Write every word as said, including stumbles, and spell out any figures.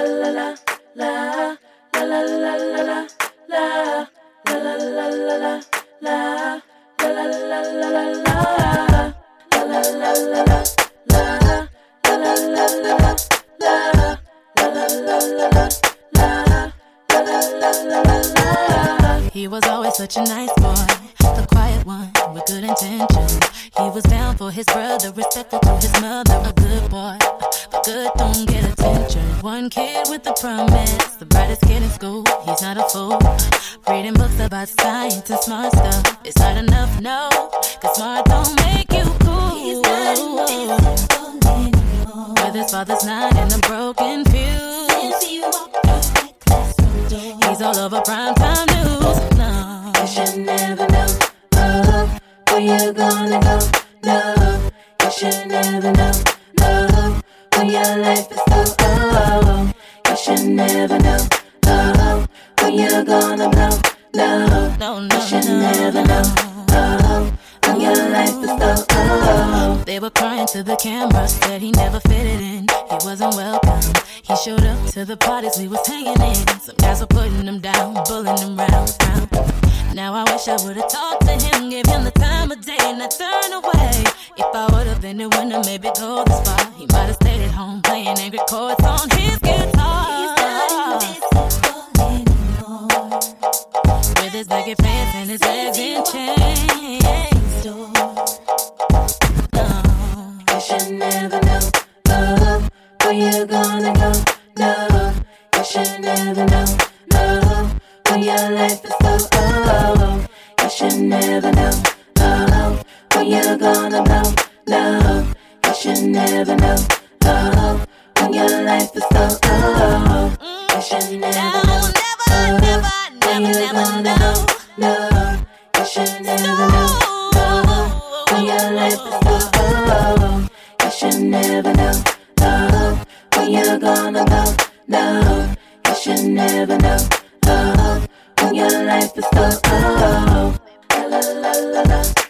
He was always such a nice boy, the quiet one with good intentions. He was down for his brother, respectful to his mother. A good boy, but good don't get attention. One kid with a promise, the brightest kid in school. He's not a fool. Reading books about science and smart stuff. It's not enough, no, cause smart don't make you cool. He's not invisible anymore. With his father's not in a broken fuse. Since he walked through that classroom door, he's all over primetime news. No, you should never know, oh, where you're gonna go. No, you should never know, oh, when your life is so. Oh, you should never know, oh, when you're gonna blow. No, no, no, you should no, never no. know, oh, when your life is so. Oh. They were crying to the camera, said he never fitted in, he wasn't welcome. He showed up to the parties we was hanging in. Some guys were putting him down, bullying him round, round. Now I wish I would've talked to him, gave him the time of day, and I turned away. If I would've been the winner, maybe go this far. He might've stayed at home playing angry chords on his guitar. He's not anymore. With his baggy pants and his legs in chains. No, you should never know, oh, where you're gonna go. No, you should never know, oh, when your life is so. Oh, you should never know, oh, when you're gonna blow. No, you should never know, oh, when your life is so. Oh, you should never know, oh, when you're gonna know. No, you should never know, oh, when your life is so. Oh, you should never know, oh, when you're gonna blow. No, you should never know, oh, when your life is so. Oh, la la la la la.